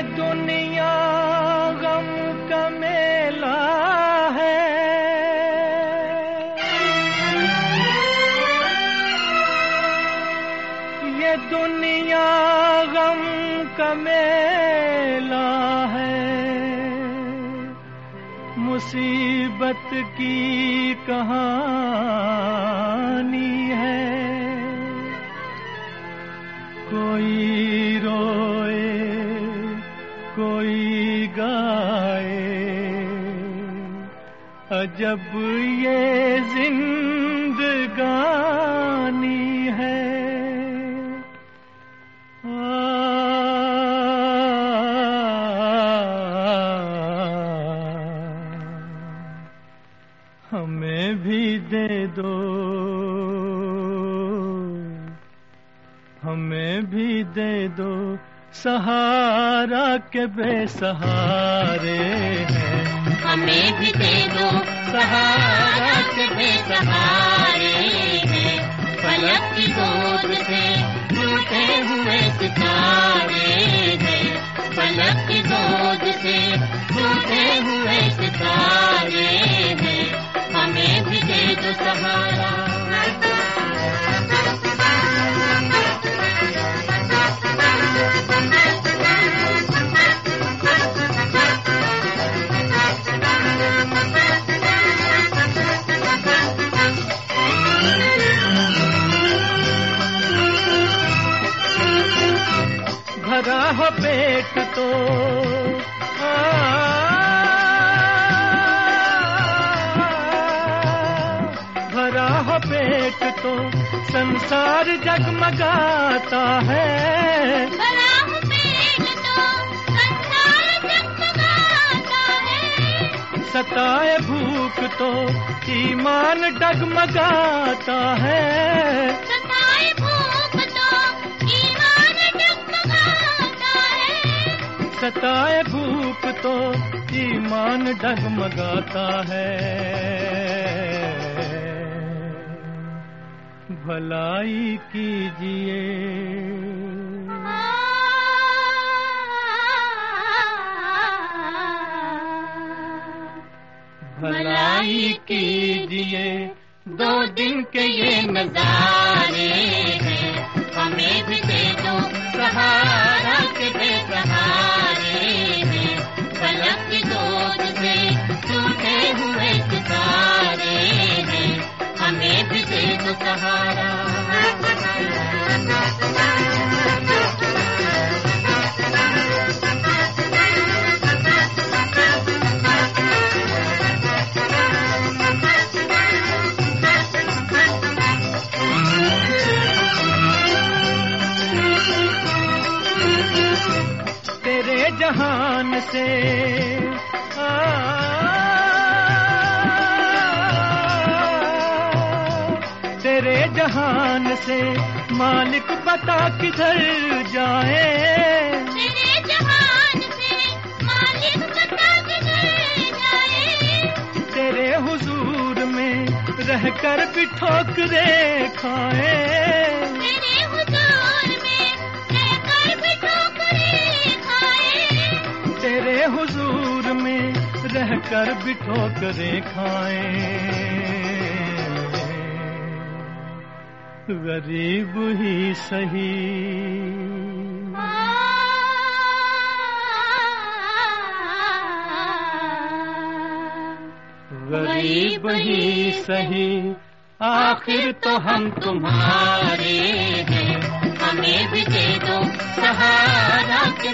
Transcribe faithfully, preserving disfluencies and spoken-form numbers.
दुनिया गम का मेला है, ये दुनिया गम का मेला है, मुसीबत की कहानी है। कोई रोए कोई गाए, अजब ये जिंदगानी है। आ, हमें भी दे दो, हमें भी दे दो सहारा के बेसहारे हैं। हमें भी दे दो सहारा के बेसहारे हैं। फलक की गोद से टूटे हुए सितारे हैं। फलक की गोद से टूटे हुए सितारे हैं। हमें भी दे दो सहारा। भरा हो पेट तो आ, भरा हो पेट तो संसार जगमगाता है। भरा हो पेट तो संसार जगमगाता है। सताए भूख तो ईमान डगमगाता है। सताए भूख तो ईमान डगमगाता है। सताए भूख तो ईमान डगमगाता है। भलाई कीजिए, भलाई कीजिए, दो दिन के ये नजारे हैं। हमें भी दे दो सहारा के बेसहारे हैं। फलक की गोद से टूटे हुए सितारे हैं। हमें भी दे दो सहारा। तेरे जहान से आ, तेरे जहान से मालिक बता किधर जाए। तेरे जहान से मालिक बता किधर जाए। तेरे हुजूर में रहकर भी ठोकरे खाए। तेरे हुजूर में रहकर भी ठोकरे खाए। तेरे हुजूर में रहकर भी ठोकरे खाए। गरीब ही सही, गरीब ही सही, आखिर तो हम तुम्हारे हैं। हमें भी दे दो सहारा के